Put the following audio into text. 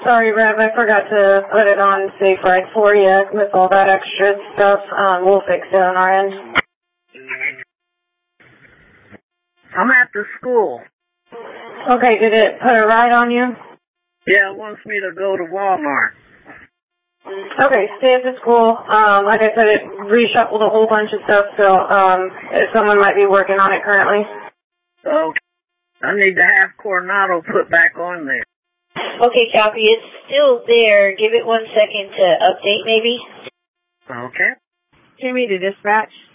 Sorry, Rev, I forgot to put it on Safe Ride for you with all that extra stuff. We'll fix it on our end. I'm at the school. Okay, did it put a ride on you? Yeah, it wants me to go to Walmart. Okay, stay at the school. Like I said, it reshuffled a whole bunch of stuff, so someone might be working on it currently. Okay. I need to have Coronado put back on there. Okay, copy. It's still there. Give it 1 second to update, maybe. Okay. Jimmy to dispatch.